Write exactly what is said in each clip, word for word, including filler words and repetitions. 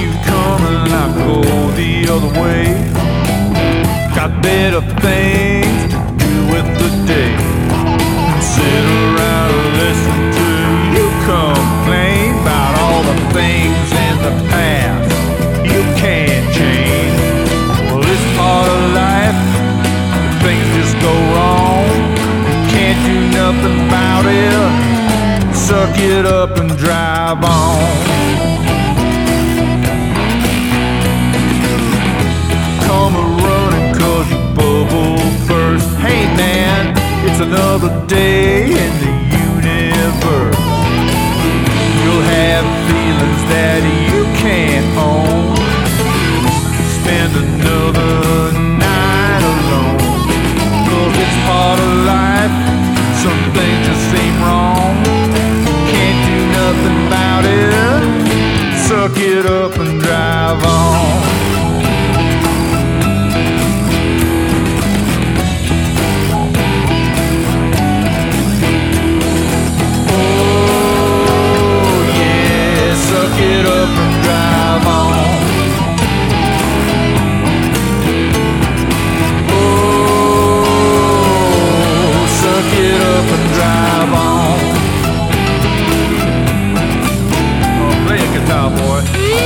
you come and I go the other way. Got better things to do with the day. Sit around and listen to you complain about all the things in the past you can't change. Well, it's part of life, things just go wrong. Can't do nothing about it, suck it up and drive on. Come a-running cause you bubble first. Hey man, it's another day in the universe. You'll have feelings that you can't own. Spend another night alone. Cause it's part of life, some things just seem wrong. Can't do nothing about it, suck it up and drive on. Get up and drive on. Oh, suck it up and drive on. Oh, play a guitar, boy.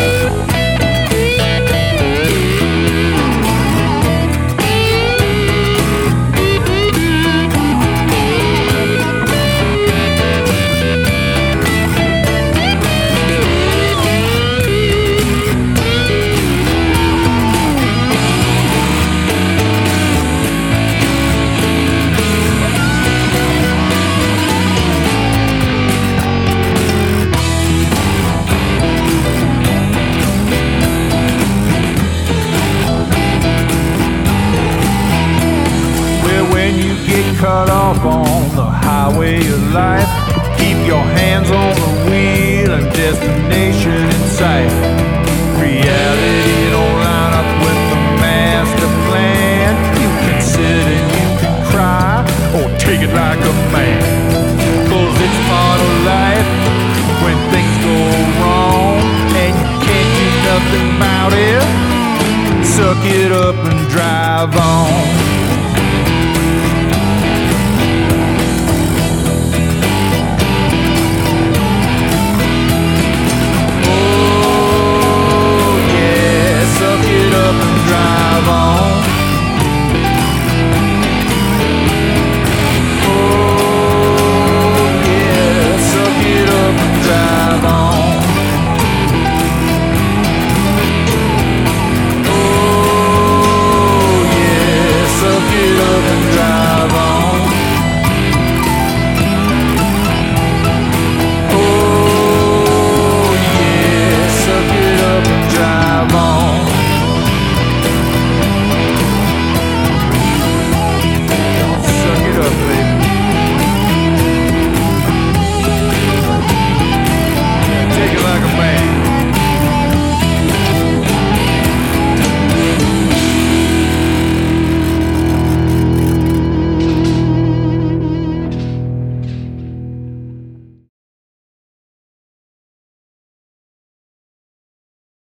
Cut off on the highway of life. Keep your hands on the wheel and destination in sight. Reality don't line up with the master plan. You can sit and you can cry or take it like a man. Cause it's part of life when things go wrong and you can't do nothing about it. Suck it up and drive on.